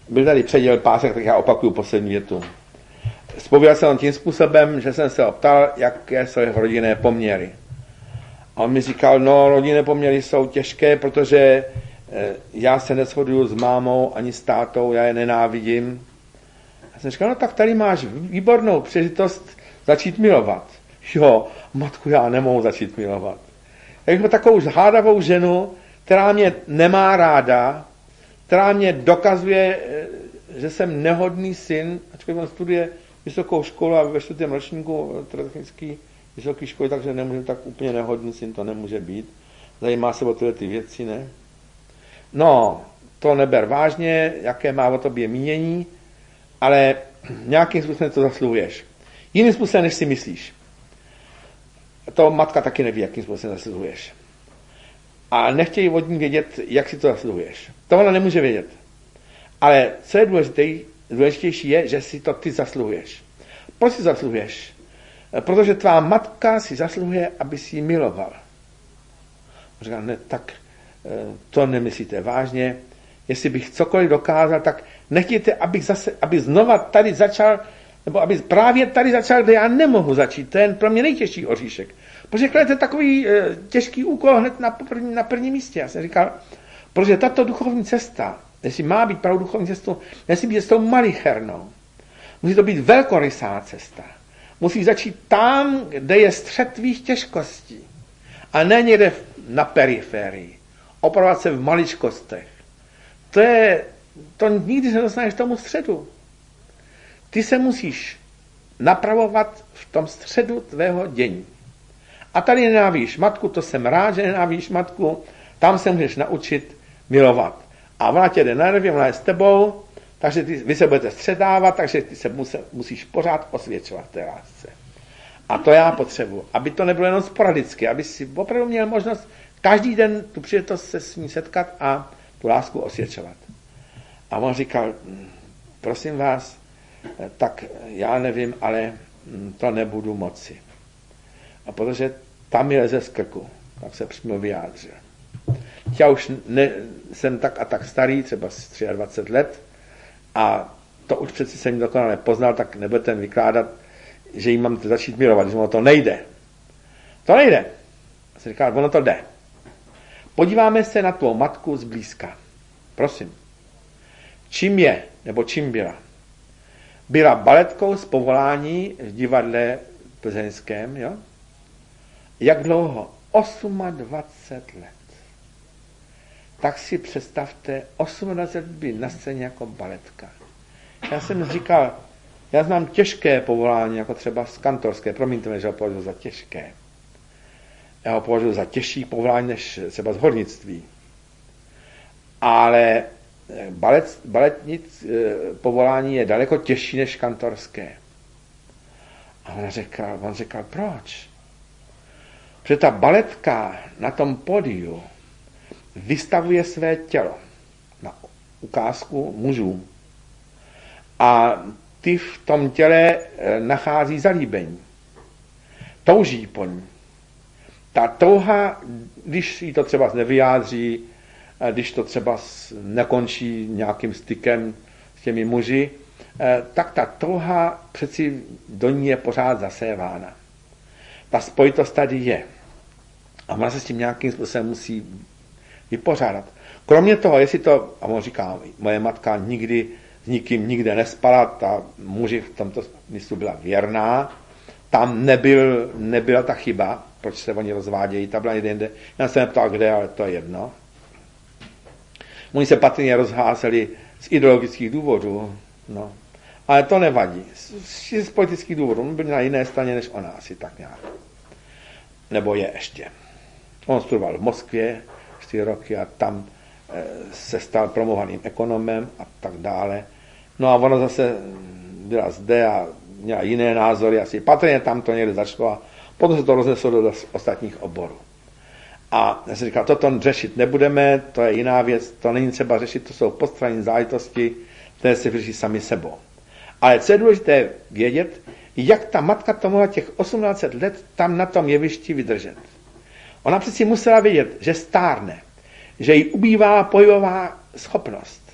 byl tady předěl pásek, tak já opakuju poslední větu. Zpovídal jsem tím způsobem, že jsem se optal, jaké jsou jeho rodinné poměry. A on mi říkal, no, rodinné poměry jsou těžké, protože já se neshoduju s mámou ani s tátou, já je nenávidím. Já jsem říkal, no tak tady máš výbornou příležitost začít milovat. Jo, matku, já nemohu začít milovat. Jako takovou hádavou ženu, která mě nemá ráda, která mě dokazuje, že jsem nehodný syn, ačkoliv on studuje vysokou školu a ve 4. ročníku technické vysoké školy, takže nemůžu tak úplně nehodný syn, to nemůže být. Zajímá se o tyhle ty věci, ne? No, to neber vážně, jaké má o tobě mínění, ale nějakým způsobem to zasluhuješ. Jiným způsobem, než si myslíš. To matka taky neví, jakým způsobem zasluhuješ. A nechtějí od ní vědět, jak si to zasluhuješ. To ona nemůže vědět. Ale co je důležitější je, že si to ty zasluhuješ. Proč si zasluhuješ? Protože tvá matka si zasluhuje, aby si ji miloval. Říká, ne, tak to nemyslíte vážně. Jestli bych cokoliv dokázal, tak nechtějte, abych znova tady začal, nebo aby právě tady začal, kde já nemohu začít. To je pro mě nejtěžší oříšek. Protože to je takový těžký úkol hned na prvním místě. Já jsem říkal, protože tato duchovní cesta, jestli má být pravou duchovní cestou, nesmí být cestou malichernou. Musí to být velkorysá cesta. Musí začít tam, kde je střed tvých těžkostí. A ne někde na periferii. Opravovat se v maličkostech. To nikdy se nedostaneš tomu středu. Ty se musíš napravovat v tom středu tvého dění. A tady nenávíš matku, to jsem rád, že nenávíš matku, tam se můžeš naučit milovat. A ona tě jde na nervy, ona je s tebou, takže vy se budete střetávat, takže ty se musíš pořád osvědčovat v té lásce. A to já potřebuji, aby to nebylo jenom sporadicky, aby si opravdu měl možnost každý den tu příležitost se s ní setkat a tu lásku osvědčovat. A on říkal, prosím vás, tak já nevím, ale to nebudu moci. A protože tam mi leze z krku, tak se přímo vyjádřil. Já už jsem tak a tak starý, třeba 23 let, a to už přeci jsem dokonale poznal, tak nebudete vykládat, že jí mám začít milovat, že ono to nejde. To nejde. A jsem říkal, ono to jde. Podíváme se na tvou matku zblízka. Prosím. Čím je, nebo čím byla? Byla baletkou z povolání v divadle plzeňském, jo? Jak dlouho? 28 let. Tak si představte, 28 být na scéně jako baletka. Já jsem říkal, já znám těžké povolání, jako třeba kantorské, promiňte mi, že ho považuji za těžké. Já ho považuji za těžší povolání, než třeba z hornictví. Ale baletnic povolání je daleko těžší než kantorské. A on říkal, proč? Protože ta baletka na tom pódiu vystavuje své tělo na ukázku mužů. A ty v tom těle nachází zalíbení. Touží po ní. Ta touha, když jí to třeba nevyjádří, když to třeba nekončí nějakým stykem s těmi muži, tak ta touha přeci do ní je pořád zasévána. Ta spojitost tady je. A ona se s tím nějakým způsobem musí vypořádat. Kromě toho, jestli to, a on říká, moje matka nikdy s nikým nikde nespala, ta muži v tomto smyslu byla věrná, tam nebyla ta chyba, proč se oni rozvádějí, ta byla někde jinde. Já jsem neptal, kde, ale to je jedno. Oni se patrně rozházeli z ideologických důvodů, no. Ale to nevadí. Z politických důvodů. On byl na jiné straně než ona, asi tak nějak. Nebo je ještě. On studoval v Moskvě 4 roky a tam se stal promovaným ekonomem a tak dále. No a ona zase byla zde a měla jiné názory, asi patrně tam to někde začalo a potom se to rozneslo do ostatních oborů. A já jsem říkal, toto řešit nebudeme, to je jiná věc, to není třeba řešit, to jsou postranní záležitosti, které se vyřeší sami sebou. Ale co je důležité vědět, jak ta matka to mohla těch 18 let tam na tom jevišti vydržet. Ona přeci musela vědět, že stárne, že jí ubývá pohybová schopnost,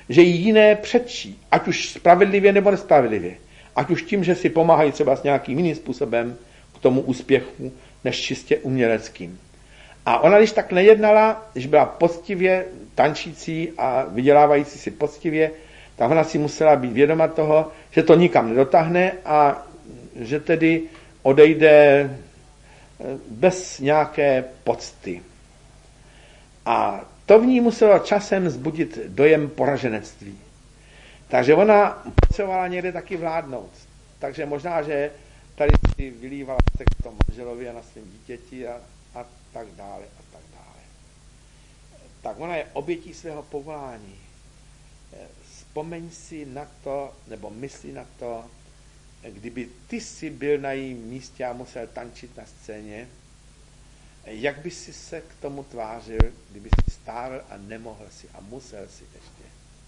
že ji jiné předčí, ať už spravedlivě nebo nespravedlivě. Ať už tím, že si pomáhají třeba s nějakým jiným způsobem k tomu úspěchu, než čistě uměleckým. A ona, když tak nejednala, když byla poctivě tančící a vydělávající si poctivě, tak ona si musela být vědoma toho, že to nikam nedotáhne a že tedy odejde bez nějaké pocty. A to v ní muselo časem vzbudit dojem poraženectví. Takže ona potřebovala někde taky vládnout. Takže možná, že tady si vylívala text tomu manželovi a na svém dítěti a tak dále a tak dále. Tak ona je obětí svého povolání. Vzpomeň si na to, nebo mysli na to, kdyby ty si byl na jejím místě a musel tančit na scéně, jak by si se k tomu tvářil, kdyby si stál a nemohl si a musel si ještě.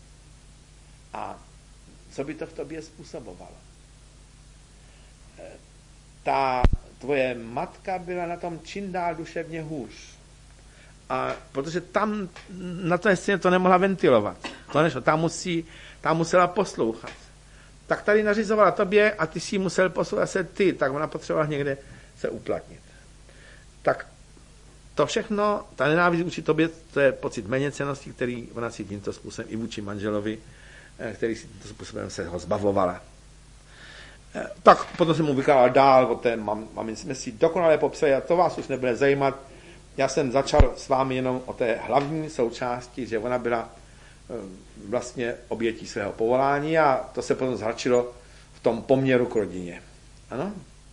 A co by to v tobě způsobovalo? Ta tvoje matka byla na tom čím dál duševně hůř. A protože tam na té scéně to nemohla ventilovat. To nešlo, tam musela poslouchat. Tak tady nařizovala tobě a ty si musel poslouchat se ty, tak ona potřebovala někde se uplatnit. Tak to všechno, ta nenávist vůči tobě, to je pocit méněcennosti, který ona si tímto způsobem i vůči manželovi, který si tímto způsobem se ho zbavovala. Tak potom jsem mu vykládal dál o té mamin, jsme si dokonale popsali a to vás už nebude zajímat. Já jsem začal s vámi jenom o té hlavní součásti, že ona byla vlastně obětí svého povolání a to se potom zhačilo v tom poměru k rodině. Ano?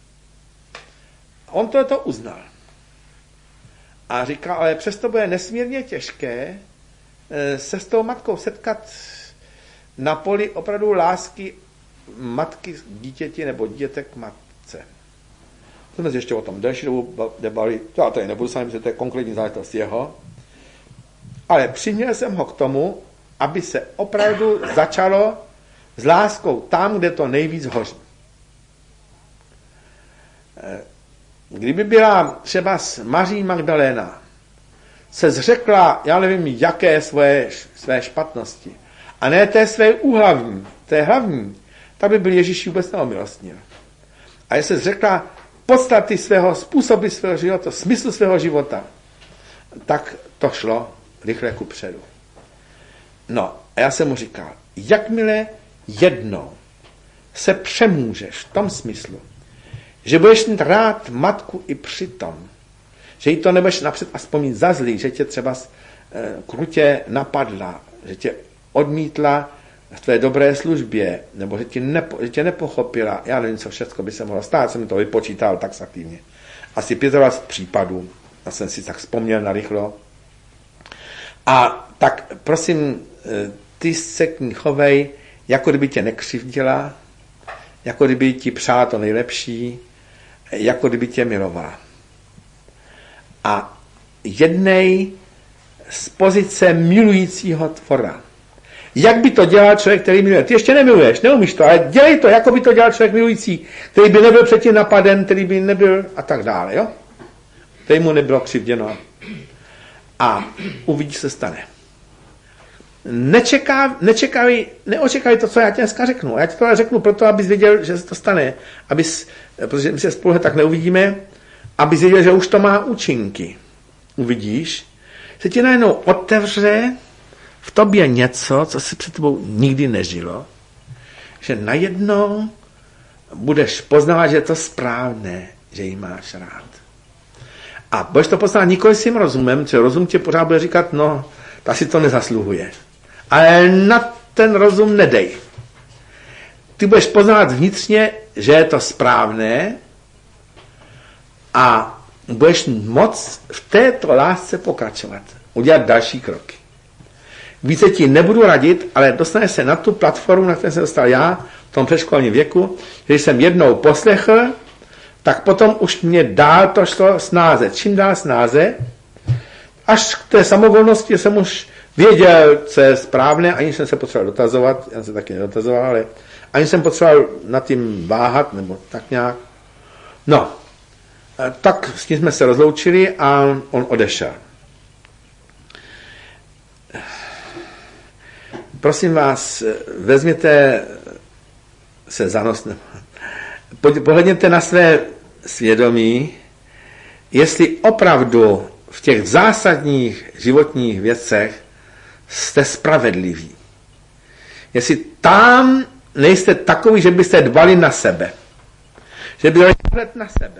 A on to uznal. A říkal, ale přesto bude nesmírně těžké se s tou matkou setkat na poli opravdu lásky matky k dítěti nebo dítěte k matce. To jsme si ještě o tom delší dobu debali, to já tady nebudu sami, protože to je konkrétní záležitost jeho, ale přiměl jsem ho k tomu, aby se opravdu začalo s láskou tam, kde to nejvíc hoří. Kdyby byla třeba Maří Magdaléna, se zřekla, já nevím, jaké své špatnosti, a ne té své úhlavní, té hlavní, tak by byl Ježíš vůbec neomilostnil. A jestli se zřekla podstaty svého, způsoby svého života, smyslu svého života, tak to šlo rychle kupředu. No, a já jsem mu říkal, jakmile jednou se přemůžeš v tom smyslu, že budeš mít rád matku i přitom, že jí to nebudeš napřed aspoň mít za zlý, že tě třeba krutě napadla, že tě odmítla v tvé dobré službě, nebo že tě nepochopila, já nevím, co všechno by se mohlo stát, jsem to vypočítal taxativně. Asi 25 případů, já jsem si tak vzpomněl narychlo. A tak prosím, ty se k ní chovej, jako kdyby tě nekřivdila, jako kdyby ti přála to nejlepší, jako kdyby tě milovala. A jednej z pozice milujícího tvora. Jak by to dělal člověk, který miluje? Ty ještě nemiluješ, neumíš to, ale dělej to, jako by to dělal člověk milující, který by nebyl předtím napaden, který by nebyl a tak dále, jo? Který mu nebylo křivděno. A uvidíš, se stane. Neočekávej to, co já ti dneska řeknu. Já ti to řeknu proto, abys věděl, že se to stane. Protože my se spolu tak neuvidíme, abys věděl, že už to má účinky. Uvidíš, se ti najednou otevře v tobě něco, co si před tebou nikdy nežilo, že najednou budeš poznávat, že je to správné, že ji máš rád. A budeš to poznat nikoliv svým rozumem, že rozum tě pořád bude říkat, no, ta si to nezasluhuje. Ale na ten rozum nedej. Ty budeš poznat vnitřně, že je to správné a budeš moct v této lásce pokračovat, udělat další kroky. Více ti nebudu radit, ale dostaneš se na tu platformu, na které jsem dostal já v tom předškolním věku, že jsem jednou poslechl, tak potom už mě dál to šlo snáze. Čím dál snáze, až k té samovolnosti jsem už věděl, co je správné, ani jsem se potřeboval dotazovat, já se taky nedotazoval, ale ani jsem potřeboval nad tím váhat, nebo tak nějak. No, tak s tím jsme se rozloučili a on odešel. prosím vás, vezměte se za nos, pohledněte na své svědomí, jestli opravdu v těch zásadních životních věcech jste spravedliví. Jestli tam nejste takový, že byste dbali na sebe. Že by dali pohled na sebe.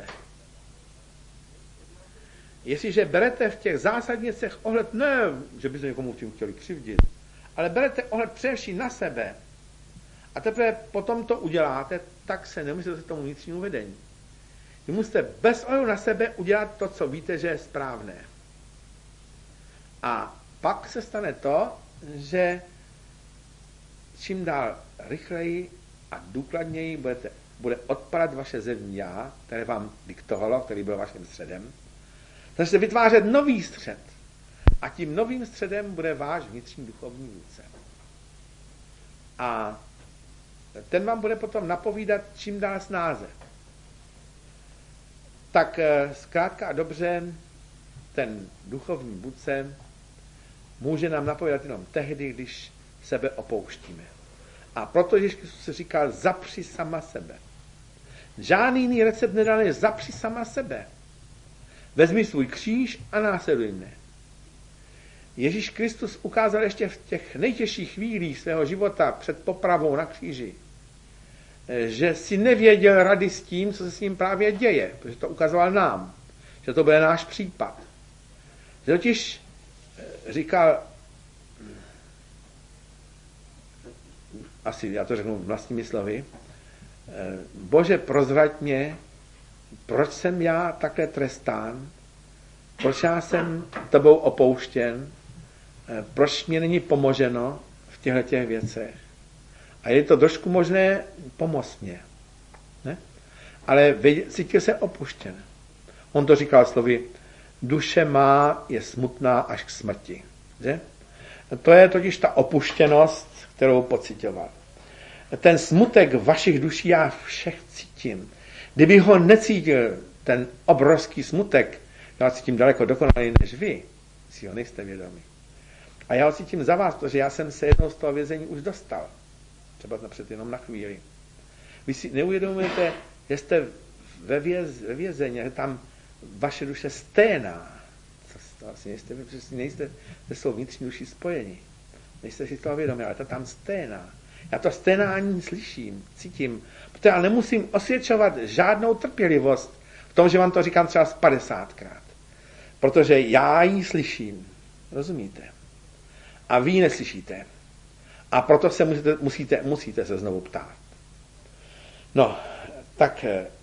Jestliže berete v těch zásadních věcech ohled, ne, že byste někomu tím chtěli křivdit, ale berete ohled především na sebe a teprve potom to uděláte, tak se nemusíte tomu vnitřnímu vedení. Vy musíte bez ohledu na sebe udělat to, co víte, že je správné. A pak se stane to, že čím dál rychleji a důkladněji bude odpadat vaše zemní já, které vám diktovalo, který byl vaším středem. Začnete vytvářet nový střed. A tím novým středem bude váš vnitřní duchovní vůdce. A ten vám bude potom napovídat čím dál snáze. Tak zkrátka a dobře, ten duchovní vůdce může nám napovídat jenom tehdy, když sebe opouštíme. A proto Ježíš Kristus říkal, zapři sama sebe. Žádný jiný recept nedal, než zapři sama sebe. Vezmi svůj kříž a následuj mne. Ježíš Kristus ukázal ještě v těch nejtěžších chvílích svého života před popravou na kříži, že si nevěděl rady s tím, co se s ním právě děje, protože to ukazoval nám, že to bude náš případ. Že totiž říkal, asi já to řeknu vlastními slovy, Bože, prozrať mě, proč jsem já takhle trestán, proč já jsem tebou opouštěn, proč mě není pomoženo v těchto věcech. A je to trošku možné, pomoz mě. Ne? Ale cítil se opuštěn. On to říkal slovy, duše má je smutná až k smrti. Že? To je totiž ta opuštěnost, kterou pocitoval. Ten smutek vašich duší já všech cítím. Kdyby ho necítil, ten obrovský smutek, já cítím daleko dokonalý než vy, si ho nejste vědomi. A já ho cítím za vás, protože já jsem se jednou z toho vězení už dostal. Třeba napřed jenom na chvíli. Vy si neuvědomujete, že jste ve vězení, že tam vaše duše sténá. To asi nejste se svou vnitřní duší spojeni. Nejste si toho vědomi, ale to tam sténá. Já to sténání slyším, cítím. Protože já nemusím osvědčovat žádnou trpělivost v tom, že vám to říkám třeba 50krát. Protože já ji slyším. Rozumíte? A vy ji neslyšíte. A proto se musíte se znovu ptát. No, tak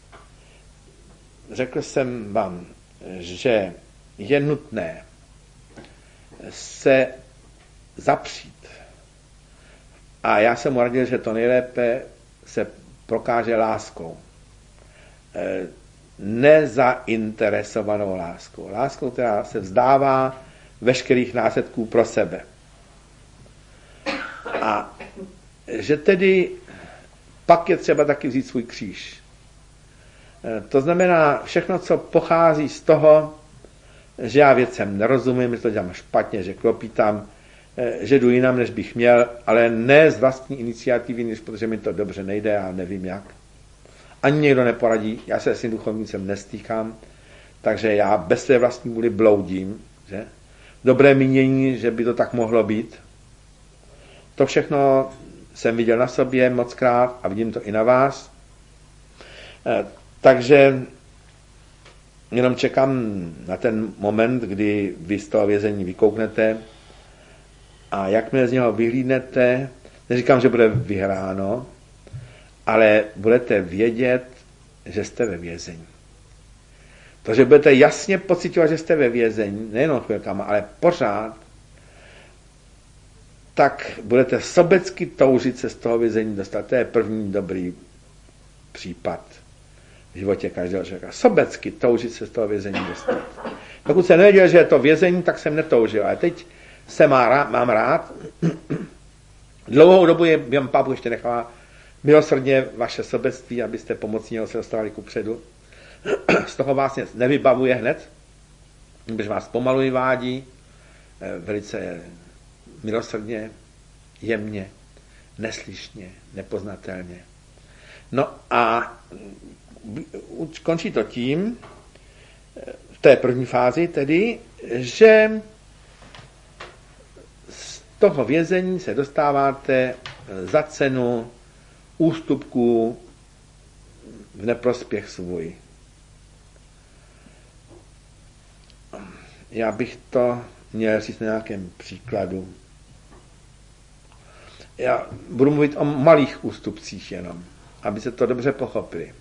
řekl jsem vám, že je nutné se zapřít. A já jsem mu radil, že to nejlépe se prokáže láskou. Nezainteresovanou láskou. Láskou, která se vzdává veškerých následků pro sebe. A že tedy pak je třeba taky vzít svůj kříž. To znamená všechno, co pochází z toho, že já věcem nerozumím, že to dělám špatně, že klopítám, že jdu jinam, než bych měl, ale ne z vlastní iniciativy, než protože mi to dobře nejde, já nevím jak. Ani někdo neporadí, já se s tím duchovnícem nestýkám, takže já bez své vlastní vůli bloudím. Že? Dobré mínění, že by to tak mohlo být. To všechno jsem viděl na sobě mockrát a vidím to i na vás. Takže jenom čekám na ten moment, kdy vy z toho vězení vykouknete a jakmile z něho vyhlídnete, neříkám, že bude vyhráno, ale budete vědět, že jste ve vězení. To, že budete jasně pociťovat, že jste ve vězení, nejenom chvilkama, ale pořád, tak budete sobecky toužit se z toho vězení dostat. To je první dobrý případ v životě každého člověka. Sobecky toužit se z toho vězení dostat. Pokud jsem nevěděl, že je to vězení, tak jsem netoužil. Ale teď se mám rád. Dlouhou dobu je během Pápu ještě nechává milosrdně vaše sobectví, abyste pomocí něho se dostali kupředu. Z toho vás nic nevybavuje hned, když vás pomalu vádí, velice milosrdně jemně, neslyšně, nepoznatelně. No a končí to tím, v té první fázi tedy, že z toho vězení se dostáváte za cenu ústupků v neprospěch svůj. Já bych to měl říct na nějakém příkladu. Já budu mluvit o malých ústupcích jenom, aby se to dobře pochopili.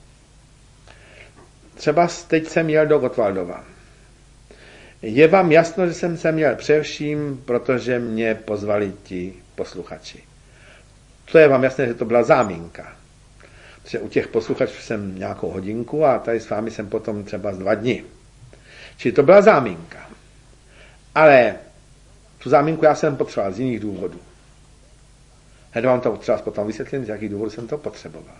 Třeba teď jsem jel do Gottwaldova. Je vám jasno, že jsem se měl především, protože mě pozvali ti posluchači. To je vám jasné, že to byla záminka. Protože u těch posluchačů jsem nějakou hodinku a tady s vámi jsem potom třeba z 2 dny. Čili to byla záminka. Ale tu záminku já jsem potřeboval z jiných důvodů. Hned vám to třeba potom vysvětlím, z jakých důvodů jsem to potřeboval.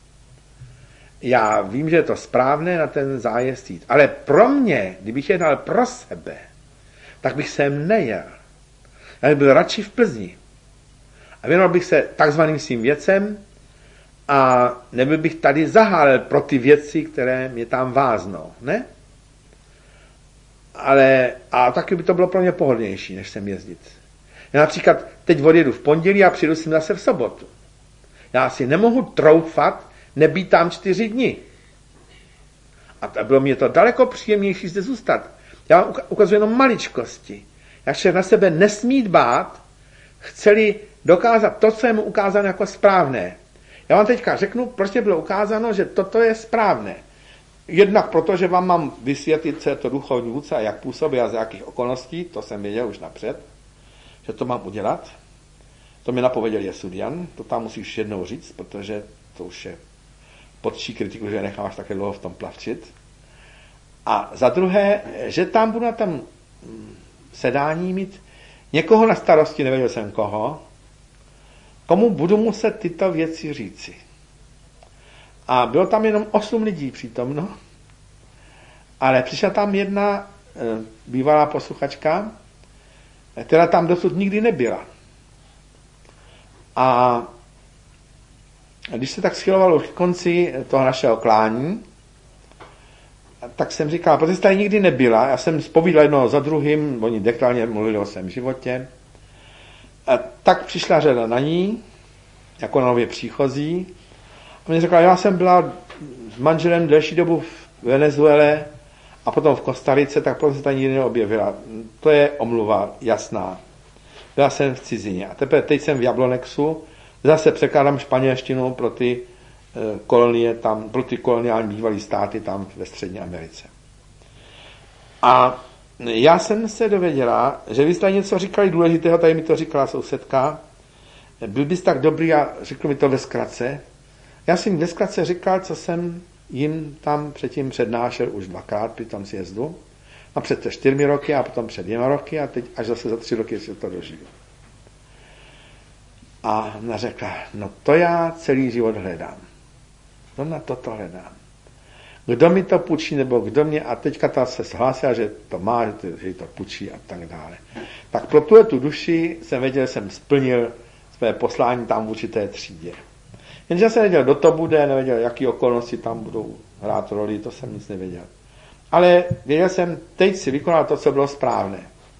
Já vím, že je to správné na ten zájezd jít, ale pro mě, kdybych jednal pro sebe, tak bych sem nejel. Já bych byl radši v Plzni. A věnoval bych se takzvaným svým věcem a nebyl bych tady zahálel pro ty věci, které mě tam váznou, ne? A taky by to bylo pro mě pohodlnější, než sem jezdit. Já například teď odjedu v pondělí a přijdu sem zase v sobotu. Já si nemohu troufat nebýt tam 4 dny. A bylo mě to daleko příjemnější zde zůstat. Já vám ukazuji jenom maličkosti. Jak člověk na sebe nesmí dbát, chceli dokázat to, co je mu ukázáno jako správné. Já vám teďka řeknu, proč mě bylo ukázáno, že toto je správné. Jednak proto, že vám mám vysvětlit, co je to duchovní vůdce a jak působí a z jakých okolností, to jsem věděl už napřed, že to mám udělat. To mi napověděl Jesudian, to tam musíš jednou říct, protože to už je pod vší kritiku, že necháváš také dlouho v tom plavčit. A za druhé, že tam budu na tom sedání mít někoho na starosti, nevěděl jsem koho, komu budu muset tyto věci říci. A bylo tam jenom 8 lidí přítomno, ale přišla tam jedna bývalá posluchačka, která tam dosud nikdy nebyla. A když se tak schylovalo k konci toho našeho klání, tak jsem říkal, protože jsi tady nikdy nebyla, já jsem zpovídal jednoho za druhým, oni detailně mluvili o svém životě, a tak přišla řada na ní, jako na nově příchozí, a mě řekla, já jsem byla s manželem delší dobu v Venezuele a potom v Kostarice, tak proto se tady nikdy neobjevila. To je omluva jasná. Byla jsem v cizině. A teprve teď jsem v Jablonexu, zase překládám španělštinu pro ty kolonie tam, pro ty koloniální bývalé státy tam ve Střední Americe. A já jsem se dověděla, že vy jste něco říkali důležitého, tady mi to říkala sousedka, byl bys tak dobrý a řekl mi to ve zkratce. Já jsem ve zkratce říkal, co jsem jim tam předtím přednášel už 2krát při tom sjezdu. A před 4 roky a potom před 2 roky a teď až zase za 3 roky si to dožiju. A ona řekla, no to já celý život hledám. No na toto hledám. Kdo mi to půjčí, nebo kdo mě, a teďka ta se hlásila, že to má, že to půjčí a tak dále. Tak pro tu duši jsem věděl, že jsem splnil své poslání tam v určité třídě. Jenže jsem nevěděl, kdo to bude, nevěděl, jaký okolnosti tam budou hrát roli, to jsem nic nevěděl. Ale věděl jsem, teď si vykonal to, co bylo správné.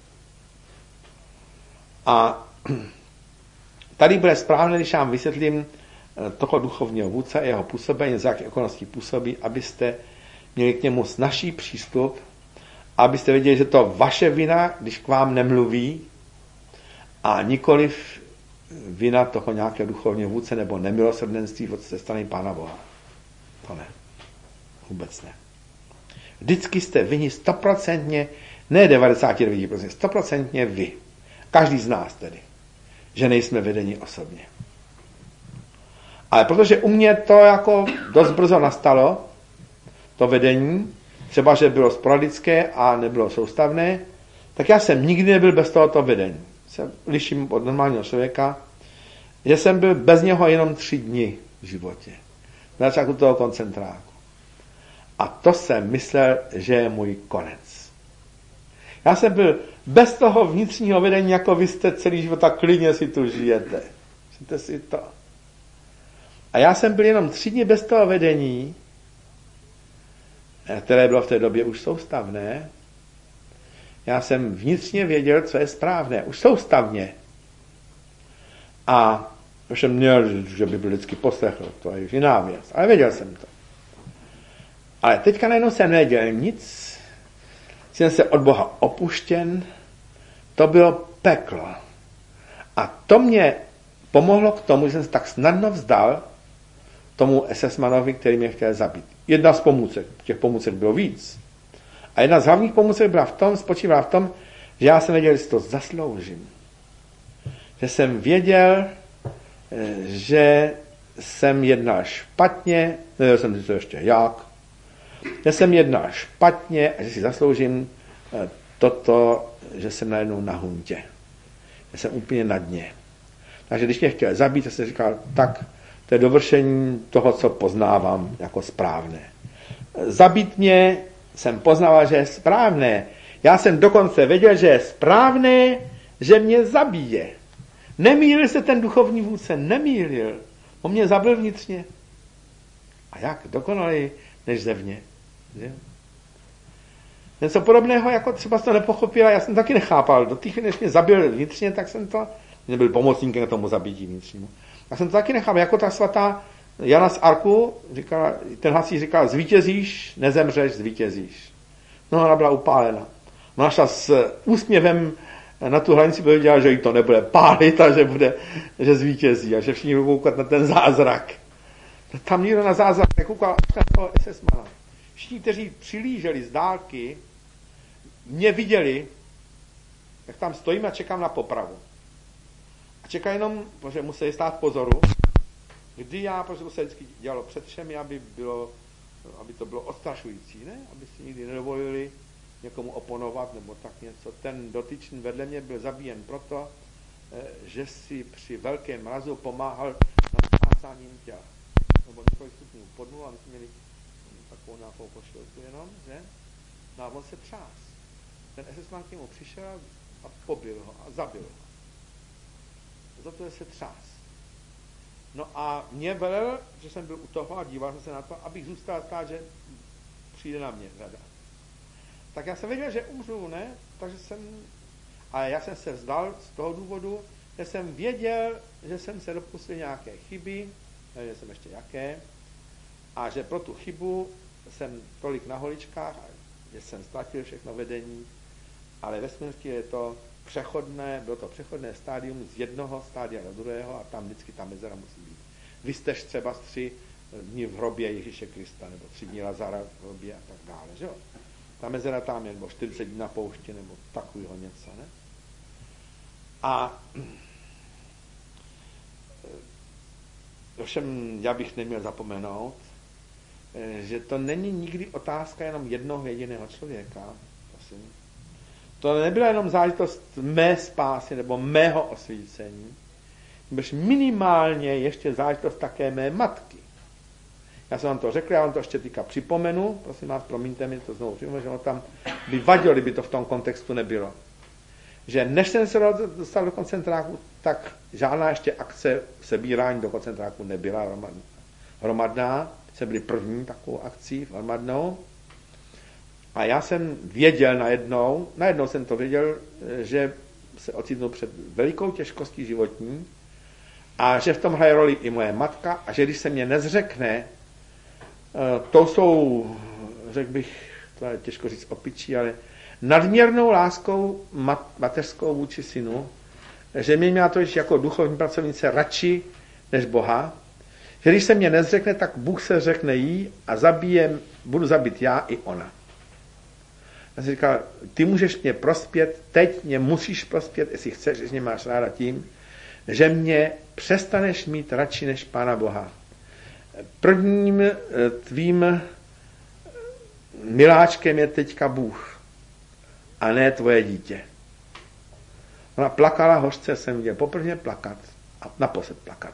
A tady bude správné, když vám vysvětlím toho duchovního vůdce a jeho působení, z jakých okolností působí, abyste měli k němu snazší přístup, abyste věděli, že to vaše vina, když k vám nemluví, a nikoliv vina toho nějakého duchovního vůdce nebo nemilosrdenství ze strany Pána Boha. To ne. Vůbec ne. Vždycky jste vinni 100%, ne 99%, 100% vy. Každý z nás tedy. Že nejsme vedeni osobně. Ale protože u mě to jako dost brzo nastalo, to vedení, třeba, že bylo sporadické a nebylo soustavné, tak já jsem nikdy nebyl bez tohoto vedení. Se liším od normálního člověka, že jsem byl bez něho jenom 3 dny v životě. Na začátku toho koncentráku. A to jsem myslel, že je můj konec. Já jsem byl bez toho vnitřního vedení, jako vy jste celý život a klidně si tu žijete. Myslíte si to? A já jsem byl jenom 3 dny bez toho vedení, které bylo v té době už soustavné. Já jsem vnitřně věděl, co je správné. Už soustavně. A už jsem měl, že by byl vždycky poslechl. To je jiná věc. Ale věděl jsem to. Ale teďka najednou jsem nevěděl nic. Jsem se od Boha opuštěn. To bylo peklo. A to mě pomohlo k tomu, že jsem se tak snadno vzdal tomu SS-manovi, který mě chtěl zabít. Jedna z pomůcek. Těch pomůcek bylo víc. A jedna z hlavních pomůcek spočívala v tom, že já jsem věděl, že si to zasloužím. Že jsem věděl, že jsem jednal špatně, nevěděl jsem si to ještě jak, že jsem jednal špatně a že si zasloužím toto, že jsem najednou na huntě. Že jsem úplně na dně. Takže když mě chtěl zabít, tak jsem říkal, tak to je dovršení toho, co poznávám jako správné. Zabít mě jsem poznával, že je správné. Já jsem dokonce věděl, že je správné, že mě zabije. Nemýlil se ten duchovní vůdce, nemýlil. On mě zabil vnitřně. A jak? Dokonalej než zevně. Že? Něco podobného, jako třeba to nepochopil, já jsem taky nechápal. Do té chvíli, než mě zabil vnitřně, tak jsem to, nebyl pomocníkem tomu zabití vnitřnímu. Tak jsem to taky nechápal, jako ta svatá Jana z Arku, říkala, ten hasíř říkal, zvítězíš, nezemřeš, zvítězíš. No, ona byla upálena. Ona šla s úsměvem na tu hranici, powiedziela, že jí to nebude pálit a že zvítězí a že všichni budou koukat na ten zázrak. Tam nikdo na zázrak nekoukal až na toho SS-mana. Všichni, kteří přilíželi z dálky, mě viděli, jak tam stojím a čekám na popravu. A čekají jenom, protože museli stát v pozoru, kdy já, protože to se vždycky dělalo před všemi, aby to bylo odstrašující, ne? Aby si nikdy nedovolili někomu oponovat nebo tak něco. Ten dotyčný vedle mě byl zabíjen proto, že si při velkém mrazu pomáhal na spásáním těla. Nebo několik stupňů podnul a my jsme měli takovou nějakou košilku jenom, že? No a on se třás. Ten SS-man k němu přišel a pobil ho a zabil ho. Zato se třás. No a mě velel, že jsem byl u toho a díval jsem se na to, abych zůstal stát, že přijde na mě řada. Tak já jsem věděl, že umřu, ne? Ale já jsem se vzdal z toho důvodu, že jsem věděl, že jsem se dopustil nějaké chyby, nevím, jsem ještě jaké, a že pro tu chybu jsem tolik na holičkách, že jsem ztratil všechno vedení, ale ve skutečnosti je to bylo to přechodné stádium z jednoho stádia do druhého a tam vždycky ta mezera musí být. Vy jste třeba 3 dny v hrobě Ježíše Krista, nebo 3 dny Lazara v hrobě a tak dále, že jo? Ta mezera tam je, nebo 40 dní na poušti, nebo takového něco, ne? A ovšem já bych neměl zapomenout, že to není nikdy otázka jenom jednoho jediného člověka, prosím. To nebyla jenom záležitost mé spásy nebo mého osvícení, nebož minimálně ještě záležitost také mé matky. Já jsem vám to řekl, já vám to ještě týka připomenu, prosím vás, promiňte mi to znovu připomenu, že ono tam by vadilo, kdyby to v tom kontextu nebylo. Že než jsem se dostal do koncentráku, tak žádná ještě akce sebírání do koncentráku nebyla hromadná. Se byli první takovou akcí hromadnou. A já jsem věděl najednou jsem to věděl, že se ocitnu před velikou těžkostí životní a že v tom hraje roli i moje matka a že když se mě nezřekne, to jsou, řekl bych, to je těžko říct opičí, ale nadměrnou láskou mateřskou vůči synu, že mě měla to jako duchovní pracovnice radši než Boha, že když se mě nezřekne, tak Bůh se řekne jí a budu zabít já i ona. Já jsem říkal, ty můžeš mě prospět, teď mě musíš prospět, jestli chceš, jestli mě máš ráda tím, že mě přestaneš mít radši než Pána Boha. Prvním tvým miláčkem je teďka Bůh a ne tvoje dítě. Ona plakala hořce, jsem viděl poprvé plakat a naposled plakat.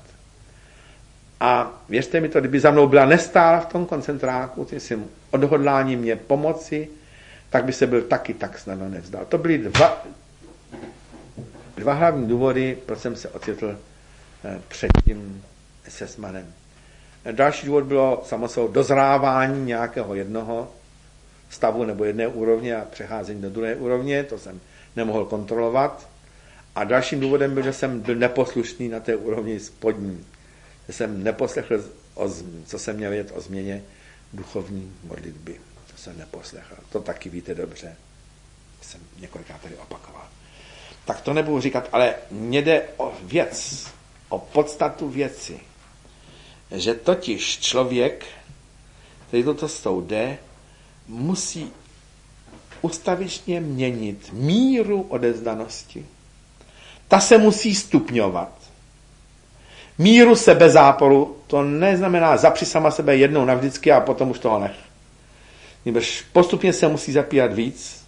A věřte mi to, kdyby za mnou byla nestála v tom koncentráku, tím odhodláním mě pomoci, tak by se byl taky tak snadno nevzdal. To byly dva hlavní důvody, proč jsem se ocitl před tím SS-manem. Další důvod bylo samozřejmě dozrávání nějakého jednoho stavu nebo jedné úrovně a přecházení do druhé úrovně, to jsem nemohl kontrolovat. A dalším důvodem byl, že jsem byl neposlušný na té úrovni spodní. Že jsem neposlechl, co jsem měl vědět o změně duchovní modlitby. To jsem neposlechl. To taky víte dobře. Jsem několikrát tady opakoval. Tak to nebudu říkat, ale mně jde o věc, o podstatu věci. Že totiž člověk, který toto cestou jde, musí ustavičně měnit míru odevzdanosti. Ta se musí stupňovat. Míru sebezáporu, to neznamená zapři sama sebe jednou navždycky a potom už toho nech. Nebož postupně se musí zapírat víc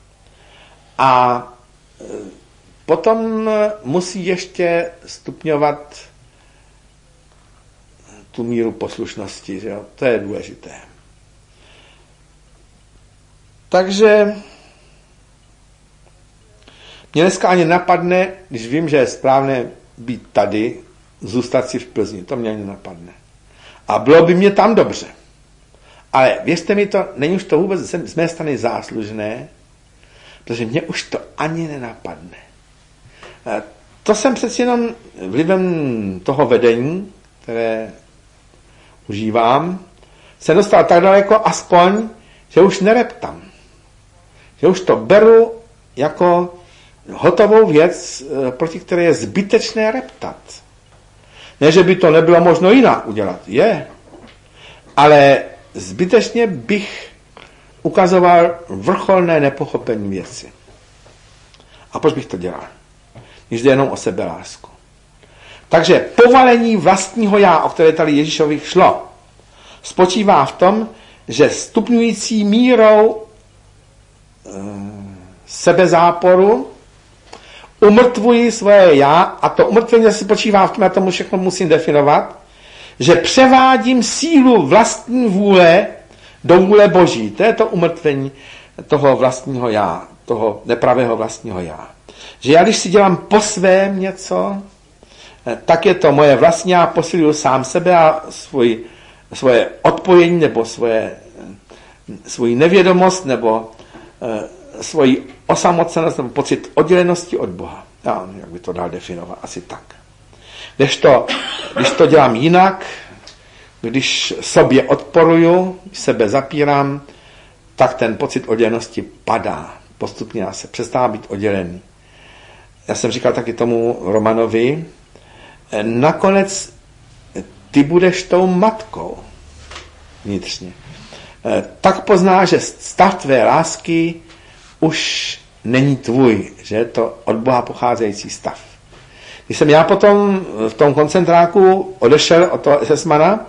a potom musí ještě stupňovat tu míru poslušnosti. Že jo? To je důležité. Takže mě dneska ani napadne, když vím, že je správné být tady, zůstat si v Plzni. To mě ani napadne. A bylo by mě tam dobře. Ale věřte mi, to není už to vůbec z mé strany záslužné, protože mě už to ani nenapadne. To jsem přeci jenom vlivem toho vedení, které užívám, se dostal tak daleko aspoň, že už nereptám. Že už to beru jako hotovou věc, proti které je zbytečné reptat. Ne, že by to nebylo možno jinak udělat. Je. Ale zbytečně bych ukazoval vrcholné nepochopení věci. A proč bych to dělal? Když jde jenom o sebelásku. Takže povalení vlastního já, o které tady Ježíšovi šlo, spočívá v tom, že stupňující mírou sebezáporu umrtvuji svoje já, a to umrtvení se spočívá v tom, já tomu všechno musím definovat, že převádím sílu vlastní vůle do vůle Boží. To je to umrtvení toho vlastního já, toho nepravého vlastního já. Že já, když si dělám po svém něco, tak je to moje vlastní já, posiluju sám sebe a svoje odpojení, nebo svoji nevědomost, nebo svoji osamocenost, nebo pocit oddělenosti od Boha. Já, jak by to dal definovat? Asi tak. Když to dělám jinak, když sobě odporuju, sebe zapírám, tak ten pocit oddělenosti padá. Postupně já se přestávám být oddělený. Já jsem říkal taky tomu Romanovi, nakonec ty budeš tou matkou vnitřně. Tak poznáš, že stav tvé lásky už není tvůj, že je to od Boha pocházející stav. Když jsem já potom v tom koncentráku odešel od toho SS-mana,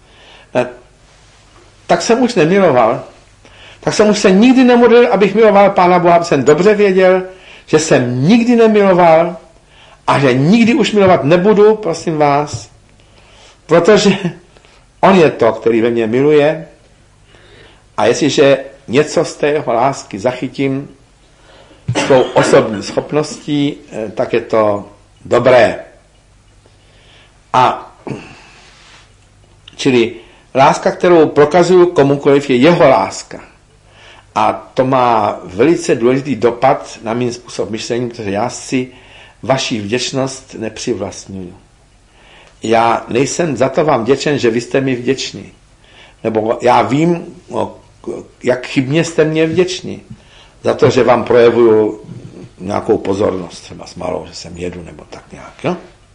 tak jsem už nemiloval. Tak jsem už se nikdy nemodlil, abych miloval Pána Boha, aby jsem dobře věděl, že jsem nikdy nemiloval a že nikdy už milovat nebudu, prosím vás, protože on je to, který ve mně miluje, a jestliže něco z té jeho lásky zachytím svou osobní schopností, tak je to dobré. A čili láska, kterou prokazuju komukoliv, je jeho láska. A to má velice důležitý dopad na můj způsob myšlení, protože já si vaši vděčnost nepřivlastňuju. Já nejsem za to vám vděčen, že vy jste mi vděční. Nebo já vím, jak chybně jste mě vděční. Za to, že vám projevuju nějakou pozornost, třeba s malou, že sem jedu, nebo tak nějak. Jo?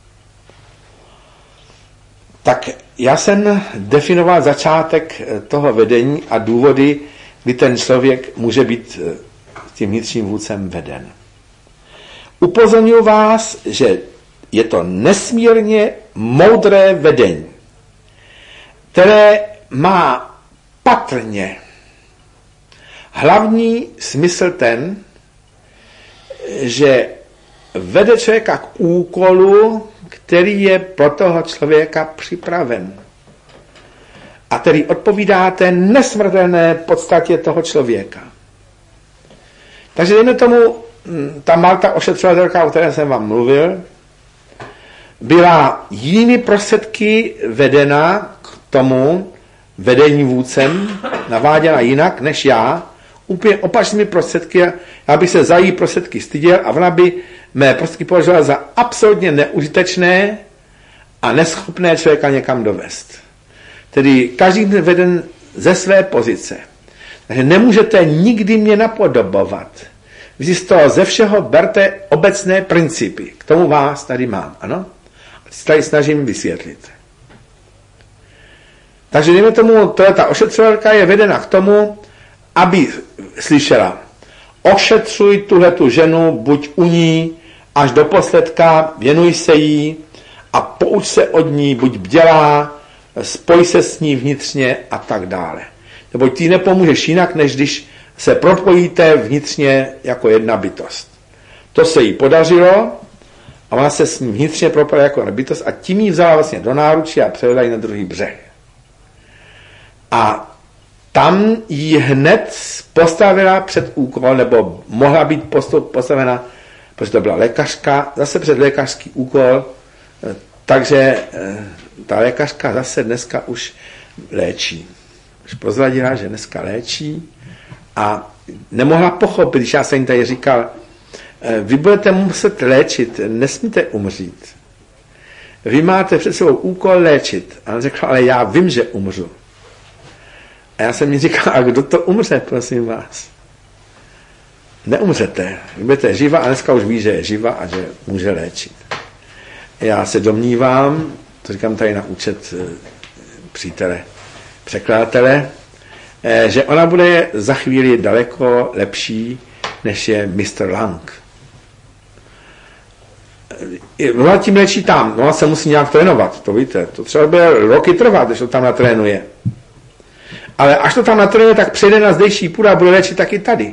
Tak já jsem definoval začátek toho vedení a důvody, kdy ten člověk může být tím vnitřním vůdcem veden. Upozorňuji vás, že je to nesmírně moudré vedení, které má patrně hlavní smysl ten, že vede člověka k úkolu, který je pro toho člověka připraven. A který odpovídá té nesmrtelné podstatě toho člověka. Takže dejme tomu, ta Marta ošetřovatelka, o které jsem vám mluvil, byla jinými prostředky vedena k tomu vedení vůdcem, naváděna jinak než já, úplně opačnými prostředky. Já bych se za její prostředky styděl a ona by mé prostředky považovala za absolutně neužitečné a neschopné člověka někam dovést. Tedy každý je veden ze své pozice. Takže nemůžete nikdy mě napodobovat. Vy si z toho ze všeho berte obecné principy. K tomu vás tady mám, ano? A si tady snažím vysvětlit. Takže dejme tomu, ta ošetřovatelka je vedena k tomu, aby slyšela, ošetřuj tuhletu ženu, buď u ní až do posledka, věnuj se jí a pouč se od ní, buď bdělá, spoj se s ní vnitřně a tak dále. Neboť ty nepomůžeš jinak, než když se propojíte vnitřně jako jedna bytost. To se jí podařilo a ona se s ní vnitřně propala jako jedna bytost a tím jí vzala vlastně do náručí a převedla ji na druhý břeh. A tam ji hned postavila před úkol, nebo mohla být postavena, protože to byla lékařka, zase před lékařský úkol, takže ta lékařka zase dneska už léčí. Už prozradila, že dneska léčí a nemohla pochopit, když já jsem jim tady říkal, vy budete muset léčit, nesmíte umřít. Vy máte před sebou úkol léčit. A on řekl, ale já vím, že umřu. A já jsem mi říkal, a kdo to umře, prosím vás? Neumřete. Vy budete živa a dneska už ví, že je živa a že může léčit. Já se domnívám, to říkám tady na účet přítele, překladatele, že ona bude za chvíli daleko lepší, než je Mr. Lang. Ona tím léčí tam, ona se musí nějak trénovat, to víte, to třeba bude roky trvat, když to tam natrénuje. Ale až to tam natrénuje, tak přejde na zdejší půdu a bude léčit taky tady.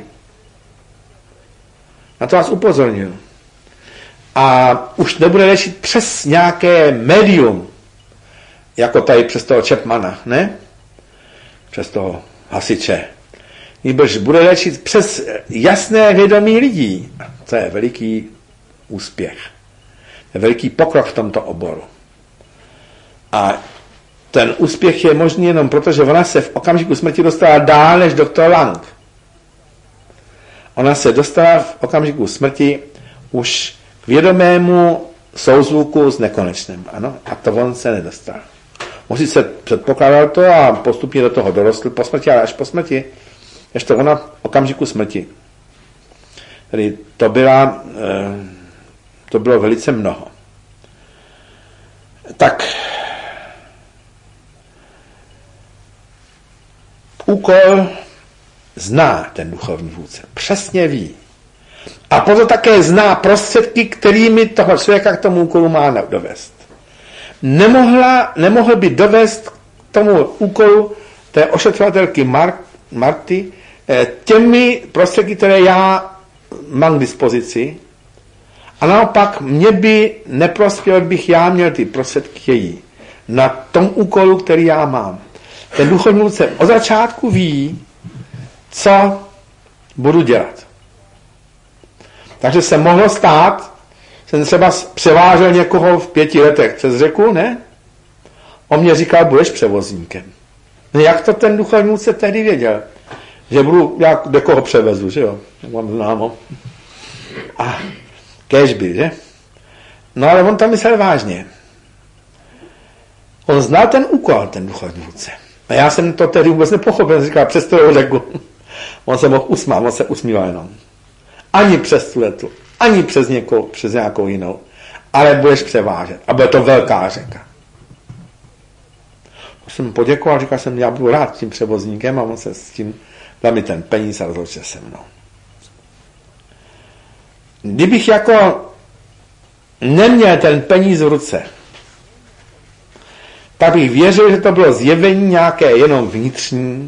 Na to vás upozorňuji. A už nebude léčit přes nějaké médium, jako tady přes toho Chapmana, ne? Přes toho hasiče. Nýbrž bude léčit přes jasné vědomí lidí. To je veliký úspěch. To je veliký pokrok v tomto oboru. A ten úspěch je možný jenom proto, že ona se v okamžiku smrti dostala dál než doktor Lang. Ona se dostala v okamžiku smrti už k vědomému souzvuku s nekonečným. Ano? A to on se nedostal. Musí se předpokládat to a postupně do toho dorostl po smrti, ale až po smrti, ještě ona v okamžiku smrti. Tedy to bylo velice mnoho. Tak úkol zná ten duchovní vůdce. Přesně ví. A proto také zná prostředky, kterými toho člověka k tomu úkolu má dovést. Nemohl by dovést k tomu úkolu té ošetřovatelky Marty těmi prostředky, které já mám k dispozici, a naopak mě by neprospěl, bych já měl ty prostředky její na tom úkolu, který já mám. Ten duchovní vůdce od začátku ví, co budu dělat. Takže se mohlo stát, jsem třeba převážel někoho v 5 letech přes řeku, ne? On mě říkal, budeš převozníkem. No jak to ten duchovní vůdce tehdy věděl? Že budu, já do koho převezu, že jo? Mám známo. A kéž by, že? No ale on to myslel vážně. On znal ten úkol, ten duchovní vůdce. A já jsem to tehdy vůbec nepochopil, říkal, přes to řeku. On se mohl usmát, on se usmíval jenom. Ani přes tu letu, ani přes nějakou jinou. Ale budeš převážet. A bude to velká řeka. Jsem poděkoval, říkal jsem, já budu rád tím převozníkem a on se s tím dal mi ten peníz a rozhodl se mnou. Kdybych jako neměl ten peníz v ruce, tak bych věřil, že to bylo zjevení nějaké jenom vnitřní,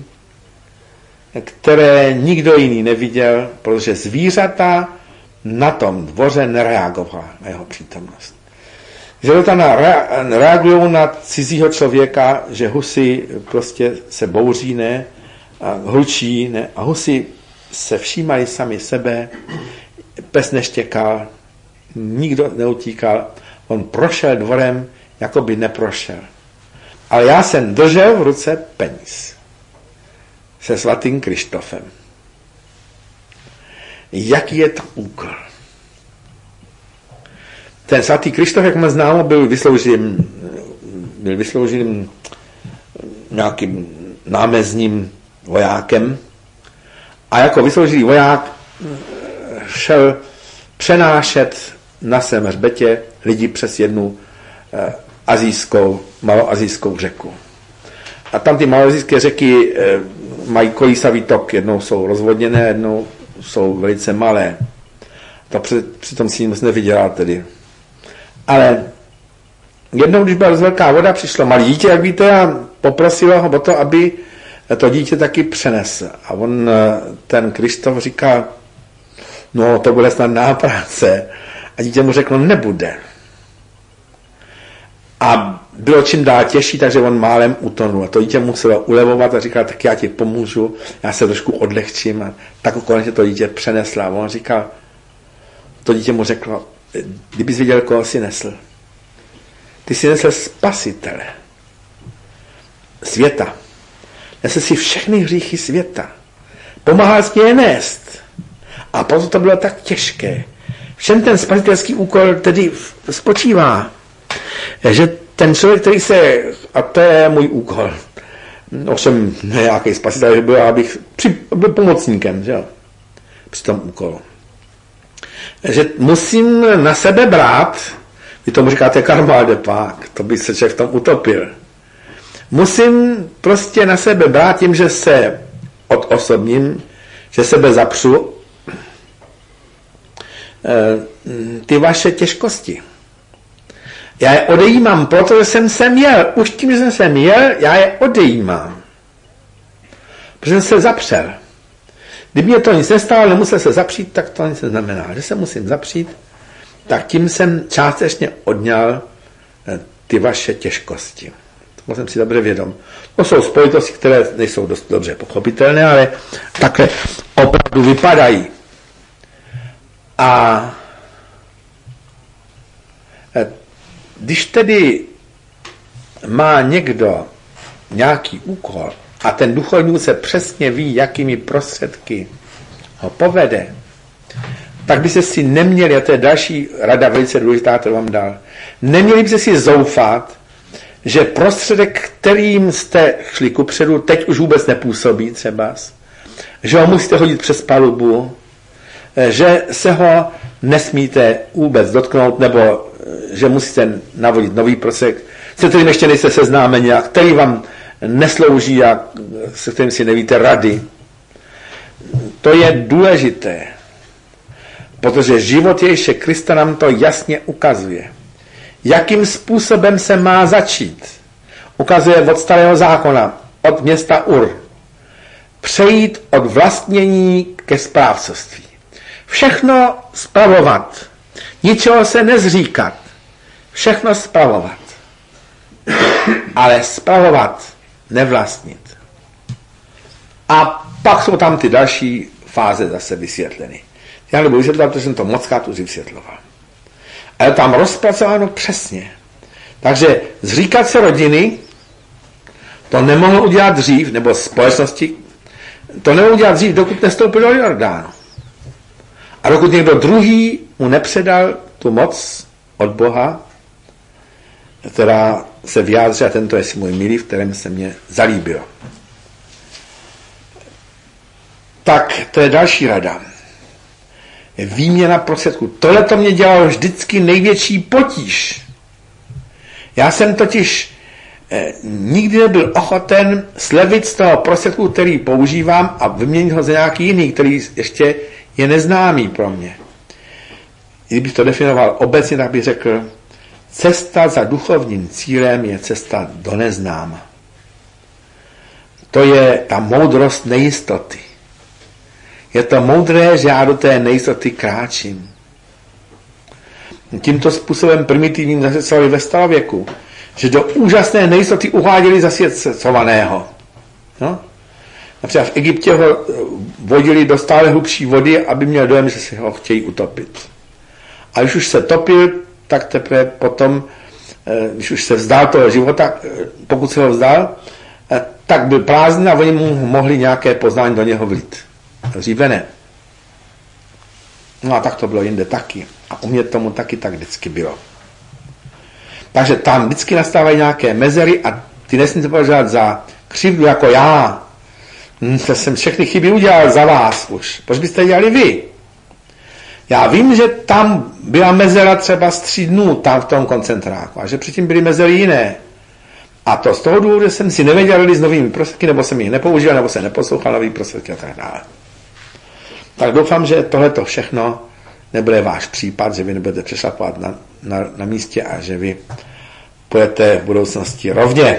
které nikdo jiný neviděl, protože zvířata na tom dvoře nereagovala na jeho přítomnost. Zvířata reagují na cizího člověka, že husy prostě se bouří, ne? A hlučí, ne? A husy se všímají sami sebe, pes neštěkal, nikdo neutíkal. On prošel dvorem, jako by neprošel. Ale já jsem držel v ruce peníz se svatým Krištofem. Jaký je to úkol? Ten svatý Krištof, jak mám známo, byl vyslouženým nějakým námezním vojákem a jako vysloužený voják šel přenášet na svém hřbetě lidi přes jednu maloazijskou řeku. A tam ty maloazijské řeky mají kolísavý tok, jednou jsou rozvodněné, jednou jsou velice malé. To přitom si nic nevydělá tedy. Ale jednou, když byla velká voda, přišlo malé dítě, jak víte, a poprosilo ho o to, aby to dítě taky přenesl. A on, ten Krištof, říkal, no to bude snadná práce. A dítě mu řeklo, nebude. A bylo čím dál těžší, takže on málem utonul. A to dítě muselo ulevovat a říkal, tak já ti pomůžu, já se trošku odlehčím. A tak konečně to dítě přenesla. A on říkal, to dítě mu řeklo, kdybys viděl, koho si nesl. Ty si nesl spasitele světa. Nesl si všechny hříchy světa. Pomáhal jsi je nést. A proto to bylo tak těžké. V čem ten spasitelský úkol tedy spočívá? Že ten člověk, který se, a to je můj úkol, ovšem nějaký spasitel, že byl, abych byl pomocníkem, že jo, při tom úkolu. Že musím na sebe brát, vy tomu říkáte karmal de pák, to by se člověk v tom utopil. Musím prostě na sebe brát tím, že se odosobním, že sebe zapřu ty vaše těžkosti. Já je odejímám, protože jsem sem jel. Už tím, že jsem sem jel, já je odejímám. Protože jsem se zapřel. Kdyby mě to nic nestalo, nemusel se zapřít, tak to nic neznamená. Že se musím zapřít, tak tím jsem částečně odňal ty vaše těžkosti. To jsem si dobře vědom. To jsou spojitosti, které nejsou dost dobře pochopitelné, ale takhle opravdu vypadají. A když tedy má někdo nějaký úkol a ten duchovní se přesně ví, jakými prostředky ho povede, tak by se si neměli, a to je další rada velice důležitá, kterou vám dal, neměli by se si zoufat, že prostředek, kterým jste šli kupředu, teď už vůbec nepůsobí třeba, že ho musíte hodit přes palubu, že se ho nesmíte vůbec dotknout, nebo že musíte navodit nový prostředek, se kterým ještě nejste seznámeni a který vám neslouží a se kterým si nevíte rady. To je důležité, protože život Ježíše Krista nám to jasně ukazuje. Jakým způsobem se má začít? Ukazuje od starého zákona, od města Ur. Přejít od vlastnění ke správcovství. Všechno spravovat. Ničeho se nezříkat. Všechno spravovat. Ale spravovat, nevlastnit. A pak jsou tam ty další fáze zase vysvětleny. Já nebudu vysvětlovat, protože jsem to mockrát už vysvětloval. Ale tam rozpracováno přesně. Takže zříkat se rodiny, to nemohl udělat dřív, nebo společnosti, to nemohl udělat dřív, dokud nestoupil do Jordánu. A dokud někdo druhý mu nepředal tu moc od Boha, která se vyjádří, a tento je si můj milý, v kterém se mě zalíbil. Tak, to je další rada. Je výměna prostředků. Tohle to mě dělalo vždycky největší potíž. Já jsem totiž nikdy nebyl ochoten slevit z toho prostředku, který používám a vyměnit ho za nějaký jiný, který ještě je neznámý pro mě. Kdybych to definoval obecně, tak bych řekl, cesta za duchovním cílem je cesta do neznáma. To je ta moudrost nejistoty. Je to moudré, že já do té nejistoty kráčím. Tímto způsobem primitivním zasvěcovali ve starověku, že do úžasné nejistoty uváděli zasvěcovaného. No? Například v Egyptě ho vodili do stále hlubší vody, aby měl dojem, že se ho chtějí utopit. A když už se topil, tak teprve potom, když už se vzdal toho života, pokud se ho vzdal, tak byl prázdný a oni mu mohli nějaké poznání do něho vlít. Dříve ne. No a tak to bylo jinde taky. A u mě tomu taky tak vždycky bylo. Takže tam vždycky nastávají nějaké mezery a ty nesmíte považovat za křivdu jako já. To jsem všechny chyby udělal za vás už. Proč byste dělali vy? Já vím, že tam byla mezera třeba z 3 dnů tam v tom koncentráku a že předtím byly mezery jiné. A to z toho důvodu, že jsem si nevěděl s novými prostředky, nebo jsem jich nepoužil, nebo jsem neposlouchal nový prostředky a tak dále. Tak doufám, že tohleto všechno nebude váš případ, že vy nebudete přešlapovat na místě a že vy půjdete v budoucnosti rovně.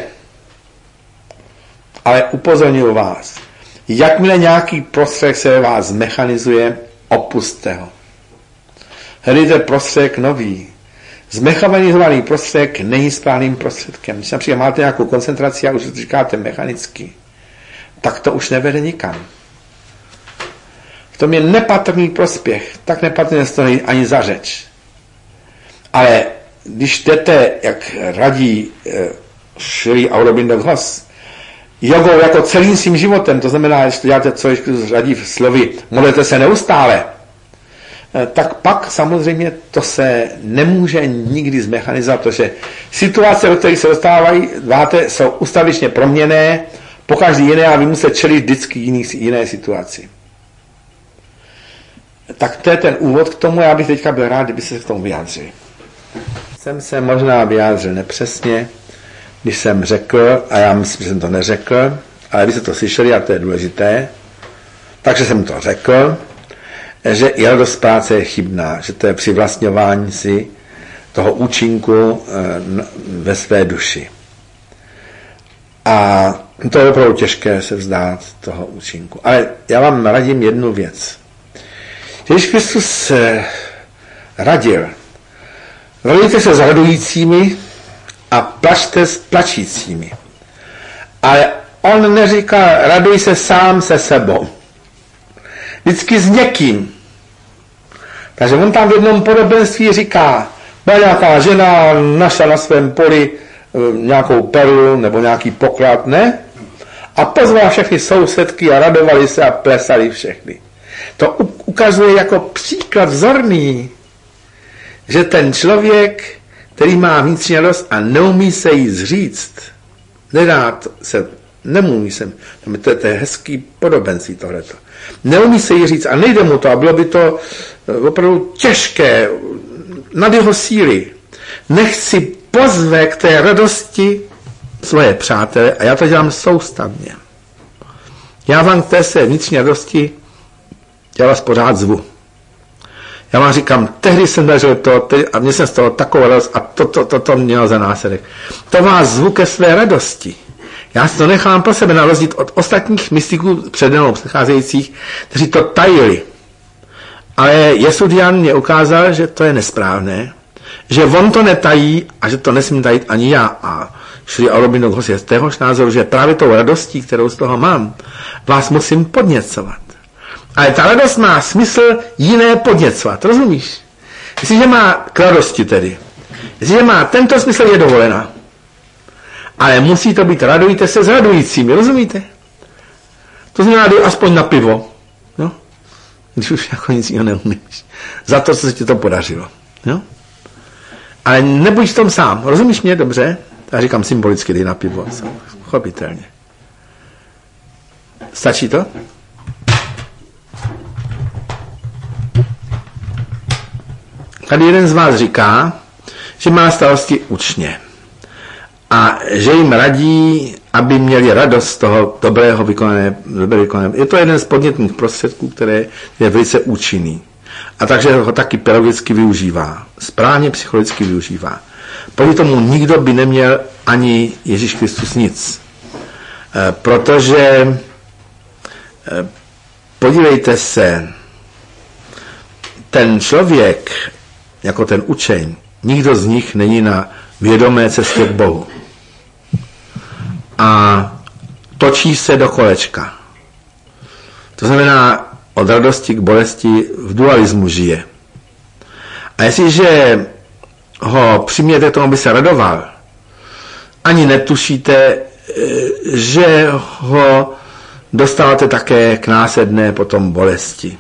Ale upozorňuji vás, jakmile nějaký prostředek se ve vás zmechanizuje, opusťte ho. Hledejte prostředek nový. Zmechanizovaný prostředek není správným prostředkem. Když například máte nějakou koncentraci a už říkáte mechanicky, tak to už nevede nikam. V tom je nepatrný prospěch, tak nepatrný nestojí ani za řeč. Ale když jdete, jak radí Sri Aurobindo Ghosh, jogou jako celým svým životem, to znamená, že to děláte, co radí v slovy, modlete se neustále, tak pak samozřejmě to se nemůže nikdy zmechanizovat, protože situace, do kterých se dostáváte, jsou ustavičně proměnné, pokaždé jiné a vy musíte čelit vždycky jiné situaci. Tak to je ten úvod k tomu, já bych teďka byl rád, kdyby se k tomu vyjádřili. Jsem se možná vyjádřil nepřesně, když jsem řekl, a já myslím, že jsem to neřekl, ale vy jste to slyšeli a to je důležité, takže jsem to řekl, že i radost práce je chybná, že to je přivlastňování si toho účinku ve své duši. A to je opravdu těžké se vzdát toho účinku. Ale já vám radím jednu věc. Ježíš Kristus radil, radujte se s radujícími a plačte s plačícími. Ale on neříká, raduj se sám se sebou. Vždycky s někým. Takže on tam v jednom podobenství říká, byla nějaká žena, našla na svém poli nějakou perlu nebo nějaký poklad, ne? A pozvala všechny sousedky a radovali se a plesali všechny. To ukazuje jako příklad vzorný, že ten člověk, který má vnitřní radost a neumí se jí zříct, nemůže se, to je hezký podobenství tohleto. Neumí se jí říct a nejde mu to a bylo by to opravdu těžké nad jeho síly. Nech si pozve k té radosti svoje přátele a já to dělám soustavně. Já vám k té své vnitřní radosti já vás pořád zvu. Já vám říkám, tehdy jsem zažil to a mě jsem z toho takovou radost a to mělo za následek. To vás zvu ke své radosti. Já si to nechám pro sebe na rozdíl od ostatních mystiků předenou přecházejících, kteří to tajili. Ale Jesudian mě ukázal, že to je nesprávné, že on to netají a že to nesmím tajit ani já. A Sri Aurobindo Ghosh je z téhož názoru, že právě tou radostí, kterou z toho mám, vás musím podněcovat. Ale ta radost má smysl jiné podněcovat, rozumíš? Jestliže má k radosti tedy, jestliže má tento smysl, je dovolená. Ale musí to být radujte se s radujícími, rozumíte? To znamená, dej aspoň na pivo, no? Když už jako nic jiného neumíš. Za to, co se ti to podařilo, no? Ale nebuď v tom sám, rozumíš mě dobře? Já říkám symbolicky, dej na pivo, chopitelně. Stačí to? Tady jeden z vás říká, že má starosti učně a že jim radí, aby měli radost z toho dobrého vykonané. Je to jeden z podnětných prostředků, který je velice účinný. A takže ho taky pedagogicky využívá. Správně psychologicky využívá. Proti tomu nikdo by neměl ani Ježíš Kristus nic. Protože podívejte se, ten člověk, jako ten učeň, nikdo z nich není na vědomé cestě k Bohu. A točí se do kolečka. To znamená, od radosti k bolesti v dualismu žije. A jestliže ho přimějete k tomu, aby se radoval, ani netušíte, že ho dostáváte také k následné potom bolesti.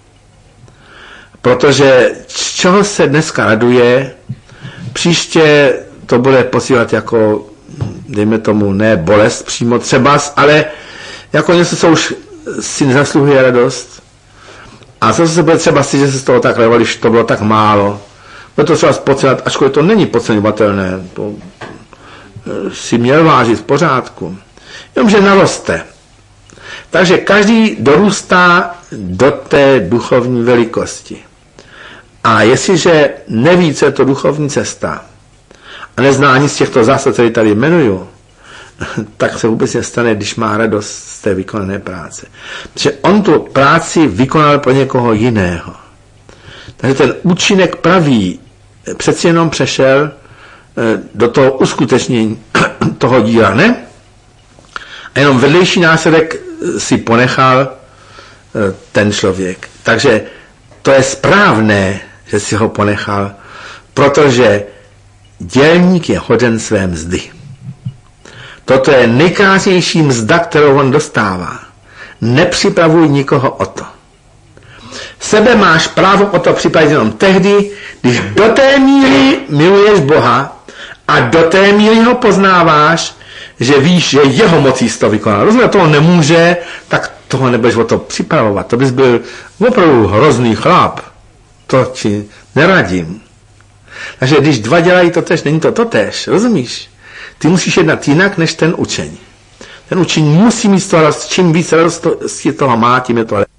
Protože z čeho se dneska raduje, příště to bude posílat jako, dejme tomu, ne bolest přímo třeba, ale jako něco, co už si nezasluhuje radost. A co se bude třeba si, že se z toho tak radovali, když to bylo tak málo. Bude to třeba podceňovat, ačkoliv to není podceňovatelné. To si měl vážit v pořádku. Jenomže naroste. Takže každý dorůstá do té duchovní velikosti. A jestliže neví, co je to duchovní cesta, a nezná ani z těchto zásad, které tady jmenuju, tak se vůbec nestane, když má radost z té vykonané práce. Protože on tu práci vykonal pro někoho jiného. Takže ten účinek pravý přeci jenom přešel do toho uskutečnění toho díla, ne? A jenom vedlejší následek si ponechal ten člověk. Takže to je správné, že si ho ponechal, protože dělník je hoden své mzdy. Toto je nejkrásnější mzda, kterou on dostává. Nepřipravuj nikoho o to. Sebe máš právo o to připravit jenom tehdy, když do té míry miluješ Boha a do té míry ho poznáváš, že víš, že jeho mocí jsi to vykonal. Rozumím, toho nemůže, tak toho nebudeš o to připravovat. To bys byl opravdu hrozný chlap. To ti neradím. Takže když dva dělají totéž, není to totéž, rozumíš? Ty musíš jednat jinak, než ten učeň. Ten učeň musí mít z toho, čím víc radosti toho má, tím je to lepší.